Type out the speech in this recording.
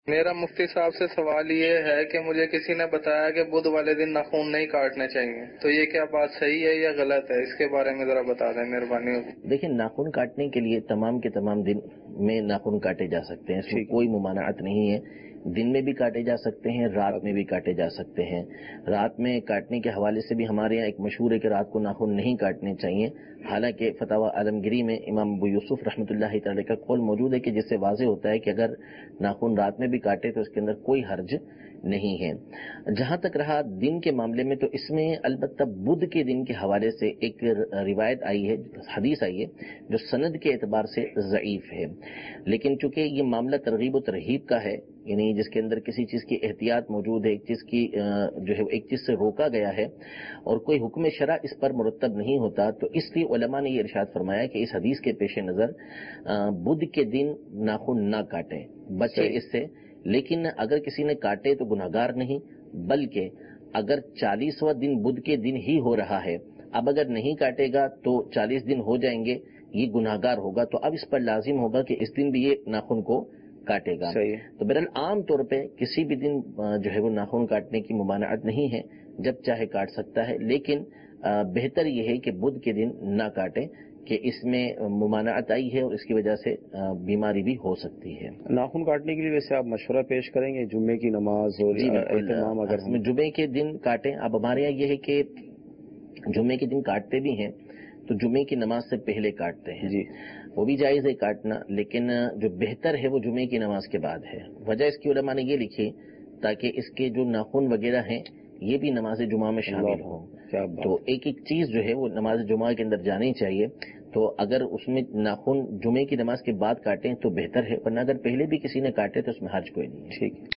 میرا مفتی صاحب سے سوال یہ ہے کہ مجھے کسی نے بتایا کہ بدھ والے دن ناخن نہیں کاٹنے چاہیے، تو یہ کیا بات صحیح ہے یا غلط ہے؟ اس کے بارے میں ذرا بتا دیں، مہربانی ہوگی۔ دیکھیں، ناخن کاٹنے کے لیے تمام کے تمام دن میں ناخن کاٹے جا سکتے ہیں، اس میں کوئی ممانعت نہیں ہے۔ دن میں بھی کاٹے جا سکتے ہیں، رات میں بھی کاٹے جا سکتے ہیں۔ رات میں کاٹنے کے حوالے سے بھی ہمارے یہاں ایک مشہور ہے کہ رات کو ناخن نہیں کاٹنے چاہیے، حالانکہ فتاوی عالمگیری میں امام ابو یوسف رحمۃ اللہ تعالی کا قول موجود ہے کہ جس سے واضح ہوتا ہے کہ اگر ناخن رات میں بھی کاٹے تو اس کے اندر کوئی حرج نہیں ہے۔ جہاں تک رہا دن کے معاملے میں، تو اس میں البتہ بدھ کے دن کے حوالے سے ایک روایت آئی ہے، حدیث آئی ہے جو سند کے اعتبار سے ضعیف ہے، لیکن چونکہ یہ معاملہ ترغیب و ترہیب کا ہے، یعنی جس کے اندر کسی چیز کی احتیاط موجود ہے، ایک چیز کی جو ہے ایک چیز سے روکا گیا ہے اور کوئی حکم شرع اس پر مرتب نہیں ہوتا، تو اس لیے علماء نے یہ ارشاد فرمایا کہ اس حدیث کے پیش نظر بدھ کے دن ناخن نہ کاٹیں، بچے اس سے۔ لیکن اگر کسی نے کاٹے تو گناہگار نہیں، بلکہ اگر 40واں دن بدھ کے دن ہی ہو رہا ہے، اب اگر نہیں کاٹے گا تو 40 دن ہو جائیں گے، یہ گناہگار ہوگا، تو اب اس پر لازم ہوگا کہ اس دن بھی یہ ناخن کو کاٹے گا۔ تو بہرحال عام طور پہ کسی بھی دن جو ہے وہ ناخن کاٹنے کی ممانعت نہیں ہے، جب چاہے کاٹ سکتا ہے، لیکن بہتر یہ ہے کہ بدھ کے دن نہ کاٹے کہ اس میں ممانعت آئی ہے اور اس کی وجہ سے بیماری بھی ہو سکتی ہے۔ ناخن کاٹنے کے لیے ویسے آپ مشورہ پیش کریں گے جمعے کی نماز اور اہتمام؟ اگر ہم جمعے کے دن کاٹیں، اب ہمارے یہاں یہ ہے کہ جمعے کے دن کاٹتے بھی ہیں تو جمعے کی نماز سے پہلے کاٹتے ہیں، جی وہ بھی جائز ہے کاٹنا، لیکن جو بہتر ہے وہ جمعے کی نماز کے بعد ہے۔ وجہ اس کی علماء نے یہ لکھی تاکہ اس کے جو ناخن وغیرہ ہیں یہ بھی نماز جمعہ میں شامل ہوں، تو ایک ایک چیز جو ہے وہ نماز جمعہ کے اندر جانی چاہیے۔ تو اگر اس میں ناخن جمعے کی نماز کے بعد کاٹیں تو بہتر ہے، ورنہ اگر پہلے بھی کسی نے کاٹے تو اس میں حرج کوئی نہیں ہے۔ ٹھیک ہے۔